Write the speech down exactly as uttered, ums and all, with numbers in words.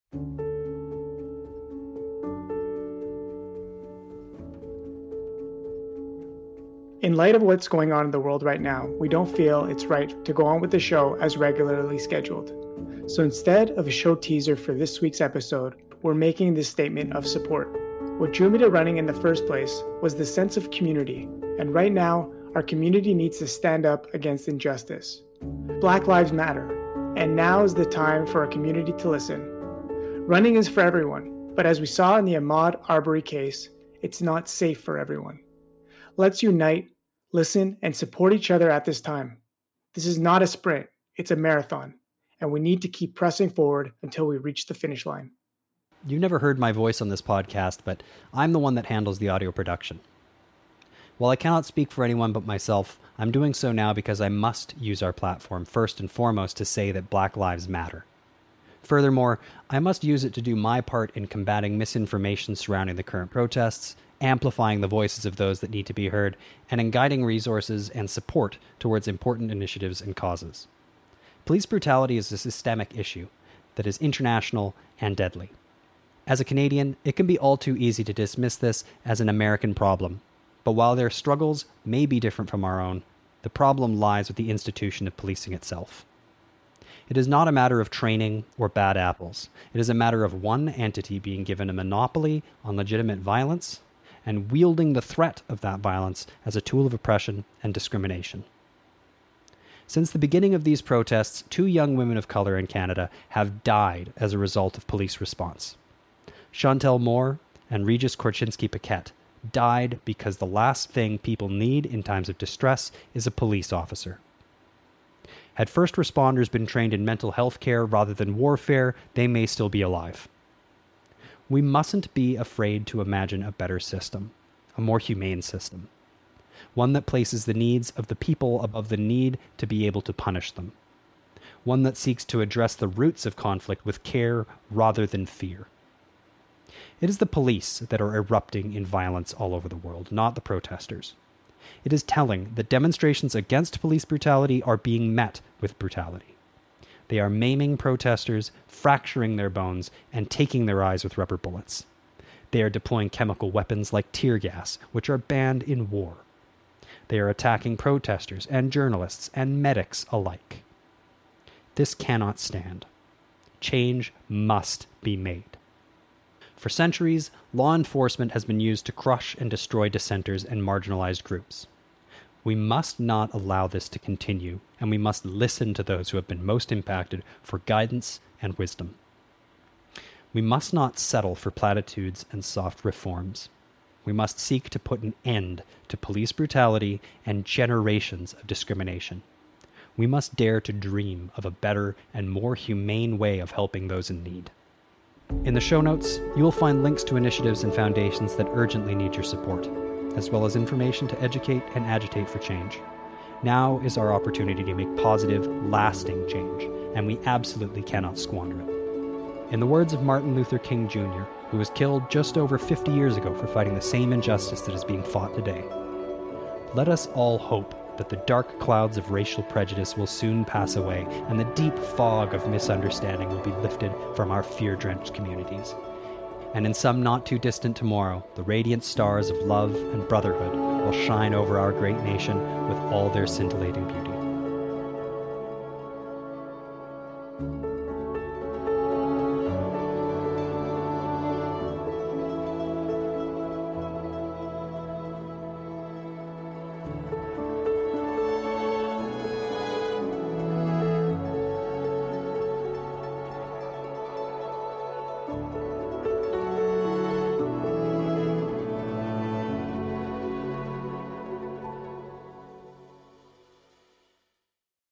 In light of what's going on in the world right now, we don't feel it's right to go on with the show as regularly scheduled. So instead of a show teaser for this week's episode, we're making this statement of support. What drew me to running in the first place was the sense of community, and right now, our community needs to stand up against injustice. Black Lives Matter, and now is the time for our community to listen. Running is for everyone, but as we saw in the Ahmaud Arbery case, it's not safe for everyone. Let's unite, listen, and support each other at this time. This is not a sprint, it's a marathon, and we need to keep pressing forward until we reach the finish line. You've never heard my voice on this podcast, but I'm the one that handles the audio production. While I cannot speak for anyone but myself, I'm doing so now because I must use our platform first and foremost to say that Black Lives Matter. Furthermore, I must use it to do my part in combating misinformation surrounding the current protests, amplifying the voices of those that need to be heard, and in guiding resources and support towards important initiatives and causes. Police brutality is a systemic issue that is international and deadly. As a Canadian, it can be all too easy to dismiss this as an American problem. But while their struggles may be different from our own, the problem lies with the institution of policing itself. It is not a matter of training or bad apples. It is a matter of one entity being given a monopoly on legitimate violence and wielding the threat of that violence as a tool of oppression and discrimination. Since the beginning of these protests, two young women of color in Canada have died as a result of police response. Chantel Moore and Regis Korchinski-Paquette died because the last thing people need in times of distress is a police officer. Had first responders been trained in mental health care rather than warfare, they may still be alive. We mustn't be afraid to imagine a better system, a more humane system, one that places the needs of the people above the need to be able to punish them, one that seeks to address the roots of conflict with care rather than fear. It is the police that are erupting in violence all over the world, not the protesters. It is telling that demonstrations against police brutality are being met with brutality. They are maiming protesters, fracturing their bones, and taking their eyes with rubber bullets. They are deploying chemical weapons like tear gas, which are banned in war. They are attacking protesters and journalists and medics alike. This cannot stand. Change must be made. For centuries, law enforcement has been used to crush and destroy dissenters and marginalized groups. We must not allow this to continue, and we must listen to those who have been most impacted for guidance and wisdom. We must not settle for platitudes and soft reforms. We must seek to put an end to police brutality and generations of discrimination. We must dare to dream of a better and more humane way of helping those in need. In the show notes, you will find links to initiatives and foundations that urgently need your support, as well as information to educate and agitate for change. Now is our opportunity to make positive, lasting change, and we absolutely cannot squander it. In the words of Martin Luther King Junior, who was killed just over fifty years ago for fighting the same injustice that is being fought today, let us all hope that the dark clouds of racial prejudice will soon pass away and the deep fog of misunderstanding will be lifted from our fear-drenched communities. And in some not-too-distant tomorrow, the radiant stars of love and brotherhood will shine over our great nation with all their scintillating beauty. Thank you.